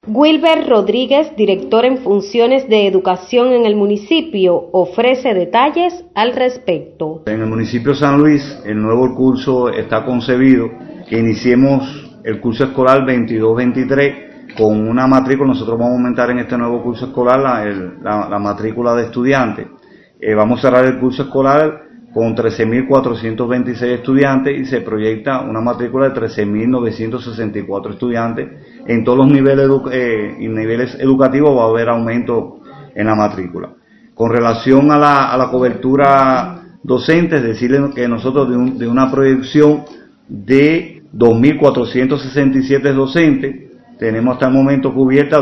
Wilber Rodríguez, director en funciones de educación en el municipio, ofrece detalles al respecto. En el municipio de San Luis, el nuevo curso está concebido que iniciemos el curso escolar 22-23 con una matrícula. Nosotros vamos a aumentar en este nuevo curso escolar la matrícula de estudiantes. Vamos a cerrar el curso escolar con 13.426 estudiantes y se proyecta una matrícula de 13.964 estudiantes. En todos los niveles educativos va a haber aumento en la matrícula. Con relación a la cobertura docente, es decirles que nosotros de una proyección de 2.467 docentes, tenemos hasta el momento cubiertas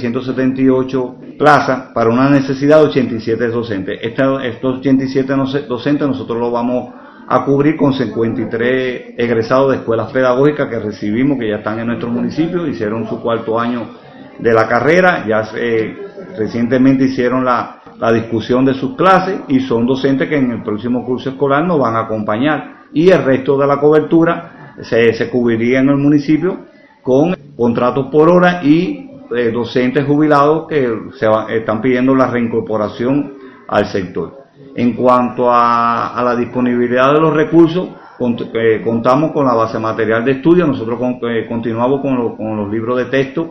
2.378 plazas para una necesidad de 87 docentes. Estos 87 docentes nosotros los vamos a cubrir con 53 egresados de escuelas pedagógicas que recibimos, que ya están en nuestro municipio, hicieron su cuarto año de la carrera, ya recientemente hicieron la discusión de sus clases y son docentes que en el próximo curso escolar nos van a acompañar. Y el resto de la cobertura se cubriría en el municipio con contratos por hora y docentes jubilados que están pidiendo la reincorporación al sector. En cuanto a la disponibilidad de los recursos, contamos con la base material de estudio. Nosotros continuamos con los libros de texto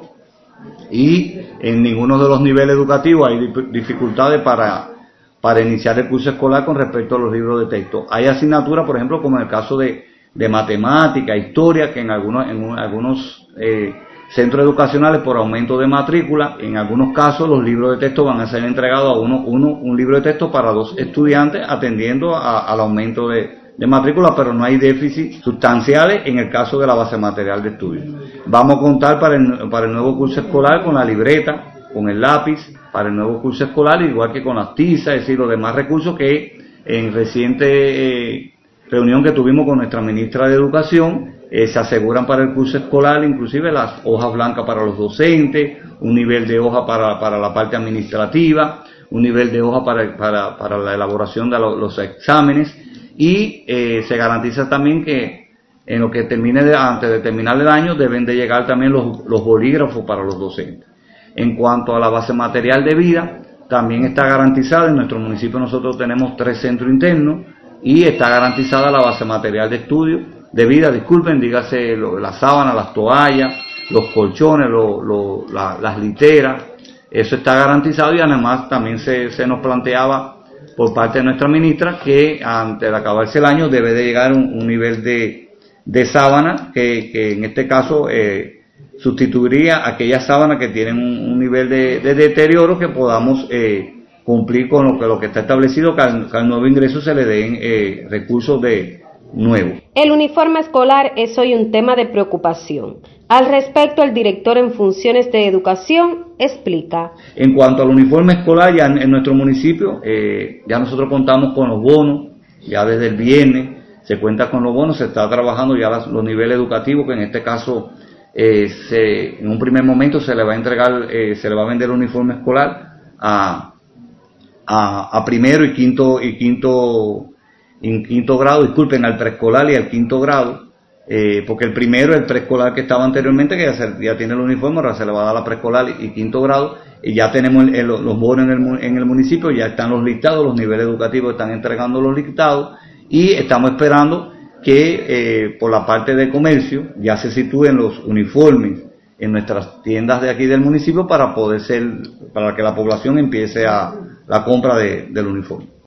y en ninguno de los niveles educativos hay dificultades para iniciar el curso escolar con respecto a los libros de texto. Hay asignaturas, por ejemplo, como en el caso de matemática, historia, que en algunos centros educacionales por aumento de matrícula, en algunos casos los libros de texto van a ser entregados a un libro de texto para 2 estudiantes atendiendo al aumento de matrícula, pero no hay déficits sustanciales en el caso de la base material de estudio. Vamos a contar para el nuevo curso escolar con la libreta, con el lápiz, para el nuevo curso escolar, igual que con las tizas, es decir, los demás recursos que en reciente reunión que tuvimos con nuestra ministra de Educación, se aseguran para el curso escolar, inclusive las hojas blancas para los docentes, un nivel de hoja para la parte administrativa, un nivel de hoja para la elaboración de los exámenes y se garantiza también que en lo que antes de terminar el año deben de llegar también los bolígrafos para los docentes. En cuanto a la base material de vida, también está garantizada. En nuestro municipio nosotros tenemos 3 centros internos y está garantizada la base material de estudio, de vida, dígase las sábanas, las toallas, los colchones, las literas. Eso está garantizado y además también se nos planteaba por parte de nuestra ministra que antes de acabarse el año debe de llegar un nivel de sábana que en este caso sustituiría aquellas sábanas que tienen un nivel de deterioro, que podamos cumplir con lo que está establecido, que al nuevo ingreso se le den recursos nuevos. El uniforme escolar es hoy un tema de preocupación. Al respecto, el director en funciones de educación explica. En cuanto al uniforme escolar, ya en nuestro municipio, ya nosotros contamos con los bonos, ya desde el viernes se cuenta con los bonos, se está trabajando ya los niveles educativos, que en este caso en un primer momento se le va a entregar, se le va a vender el uniforme escolar a primero y quinto grado, al preescolar y al quinto grado, porque el primero, el preescolar que estaba anteriormente, que ya tiene el uniforme, ahora se le va a dar a preescolar y quinto grado, y ya tenemos los bonos en el municipio, ya están los listados, los niveles educativos están entregando los listados, y estamos esperando que por la parte de comercio ya se sitúen los uniformes en nuestras tiendas de aquí del municipio para que la población empiece la compra del uniforme.